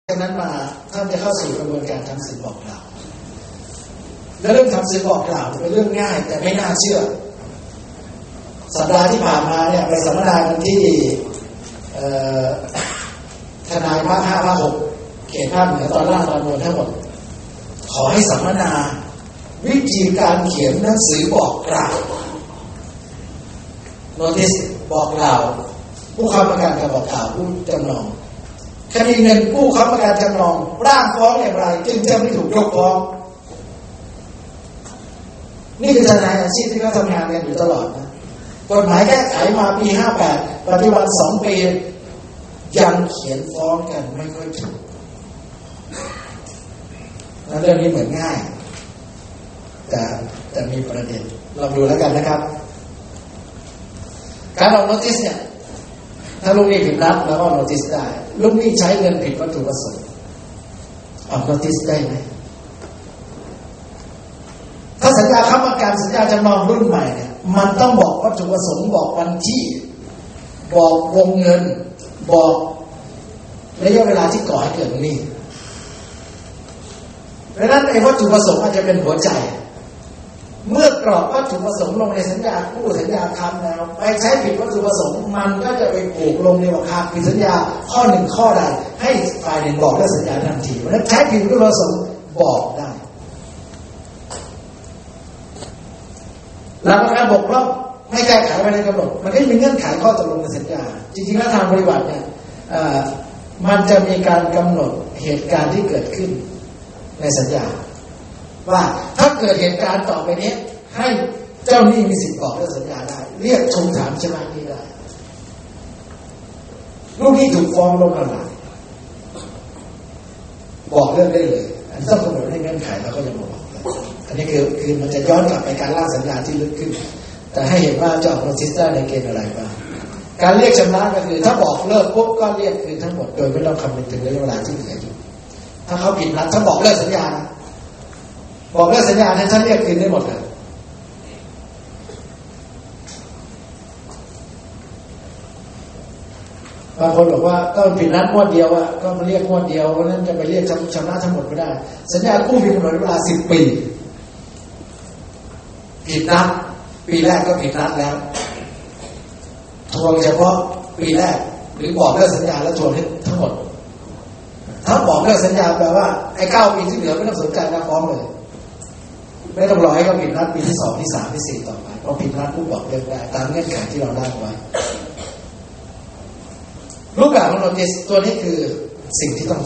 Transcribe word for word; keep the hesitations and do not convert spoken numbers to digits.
จากนั้นมาท่านจะเข้าสู่กระบวนการทำสื่อบอกกล่าวและเรื่องทำสื่อบอกกล่าวเป็นเรื่องง่ายแต่ไม่น่าเชื่อสัปดาห์ที่ผ่านมาเนี่ยไปสัมมนากันที่ทนายภาคห้าภาคหกเขตภาคเหนือตอนล่างตอนบนทั้งหมดขอให้สัมมนาวิธีการเขียนหนังสือบอกกล่าวโนติสบอกกล่าวผู้ค้ำประกันกับบอกกล่าวผู้จำนองคดีเงินผู้ค้ำประกันจำนองร่างฟ้องอย่างไรจึงจะไม่ถูกยกฟ้องนี่คือทนายอาชีพที่เขาทำงานกันอยู่ตลอดนะกฎหมายแก้ไขมาปีห้าแปดปัจจุบันสองปียังเขียนฟ้องกันไม่ค่อยถูกแล้วเรื่องนี้เหมือนง่ายแต่แต่มีประเด็นลองดูแล้วกันนะครับการออกโนติสเนี่ยถ้าลูกหนี้ผิดนัดแล้วก็โนติสได้ลูกหนี้ใช้เงินผิดวัตถุประสงค์ออกโนติสได้ไหมถ้าสัญญาค้ำประกันสัญญาจำนองรุ่นใหม่เนี่ยมันต้องบอกวัตถุประสงค์บอกวันที่บอกวงเงินบอกระยะเวลาที่ก่อให้เกิดหนี้เพราะฉะนั้นไอ้วัตถุประสงค์อาจจะเป็นหัวใจเมื่อกรอบวัตถุประสงค์ลงในสัญญากู้สัญญาค้ำแล้วไปใช้ผิดวัตถุประสงค์มันก็จะไปผูกลงในราคาผิดสัญญาข้อหนึ่งข้อใดให้ฝ่ายหนึ่งบอกเลิกสัญญาทันทีเพราะฉะนั้นใช้ผิดวัตถุประสงค์บอกได้หลักประกันบกพร่องไม่แก้ไขภายในกำหนดมันก็มีเงื่อนไขข้อตกลงในสัญญาจริงๆแล้วทางบริษัทเนี่ยมันจะมีการกำหนดเหตุการณ์ที่เกิดขึ้นในสัญญาว่าถ้าเกิดเหตุการณ์ต่อไปนี้ให้เจ้าหนี้มีสิทธิ์บอกเลิกสัญญาได้เรียกทวงถามชำระหนี้ได้ลูกหนี้ถูกฟ้องล้มละลายบอกเลิกได้เลยอันนี้ต้องกำหนดให้เงื่อนไขแล้วก็ยังบอกอันนี้คือคือมันจะย้อนกลับไปการร่างสัญญาที่ลึกขึ้นแต่ให้เห็นว่าจะออกโนติสได้ในเกณฑ์อะไรบ้างการเรียกชำระก็คือถ้าบอกเลิกปุ๊บก็เรียกคืนทั้งหมดโดยไม่ต้องคำนึงถึงระยะเวลาที่เหลืออยู่ถ้าเขาผิดนัดถ้าบอกเลิกสัญญาบอกเลิกสัญญานั้นฉันเรียกคืนได้หมดเลยบางคนบอกว่าก็ผิดนัดงวดเดียวอ่ะก็มาเรียกงวดเดียวเพราะนั้นจะไปเรียกชำระทั้งหมดไม่ได้สัญญากู้มีกำหนดเวลาสิบปีผิดนัดปีแรกก็ผิดนัดแล้วทวงเฉพาะปีแรกหรือบอกเลิกสัญญาแล้วทวงทั้งหมดถ้าบอกเลิกสัญญาแปลว่าไอ้เก้าปีที่เหลือไม่ต้องสนใจนะฟ้องเลยไม่ต้องรอให้เขาผิดนัดปีที่สองที่สามที่สี่ต่อไปเพราะผิดนัดผู้บอกเลิกได้ตามเงื่อนไขที่เราได้ไว้รูปแบบของโนติสตัวนี้คือสิ่งที่ต้อง